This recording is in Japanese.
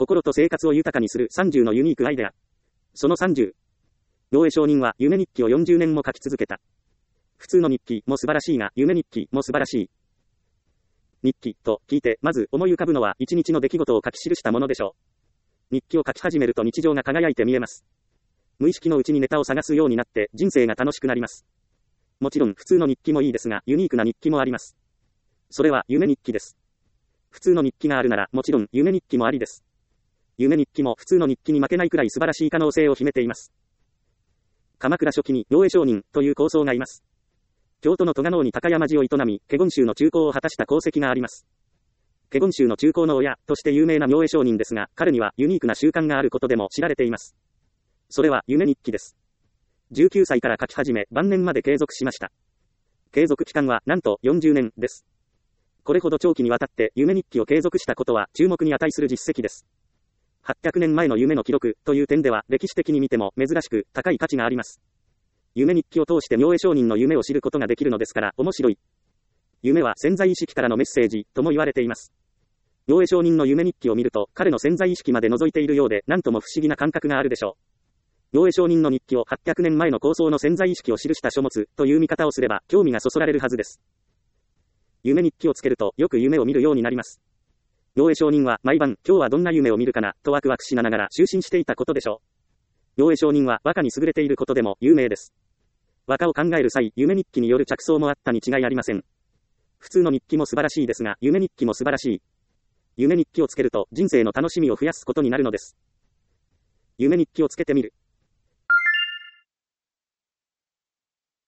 心と生活を豊かにする30のユニークアイデア。その30。明恵上人は夢日記を40年も書き続けた。普通の日記も素晴らしいが、夢日記も素晴らしい。日記と聞いて、まず思い浮かぶのは一日の出来事を書き記したものでしょう。日記を書き始めると日常が輝いて見えます。無意識のうちにネタを探すようになって人生が楽しくなります。もちろん普通の日記もいいですが、ユニークな日記もあります。それは夢日記です。普通の日記があるなら、もちろん夢日記もありです。夢日記も普通の日記に負けないくらい素晴らしい可能性を秘めています。鎌倉初期に明恵上人という高僧がいます。京都の栂能に高山寺を営み、華厳宗の中興を果たした功績があります。華厳宗の中興の親として有名な明恵上人ですが、彼にはユニークな習慣があることでも知られています。それは夢日記です。19歳から書き始め、晩年まで継続しました。継続期間はなんと40年です。これほど長期にわたって夢日記を継続したことは注目に値する実績です。800年前の夢の記録という点では歴史的に見ても珍しく高い価値があります。夢日記を通して明恵上人の夢を知ることができるのですから面白い。夢は潜在意識からのメッセージとも言われています。明恵上人の夢日記を見ると彼の潜在意識まで覗いているようで何とも不思議な感覚があるでしょう。明恵上人の日記を800年前の高僧の潜在意識を記した書物という見方をすれば興味がそそられるはずです。夢日記をつけるとよく夢を見るようになります。明恵上人は毎晩今日はどんな夢を見るかなとワクワクしながら就寝していたことでしょう。明恵上人は和歌に優れていることでも有名です。和歌を考える際、夢日記による着想もあったに違いありません。普通の日記も素晴らしいですが、夢日記も素晴らしい。夢日記をつけると人生の楽しみを増やすことになるのです。夢日記をつけてみる。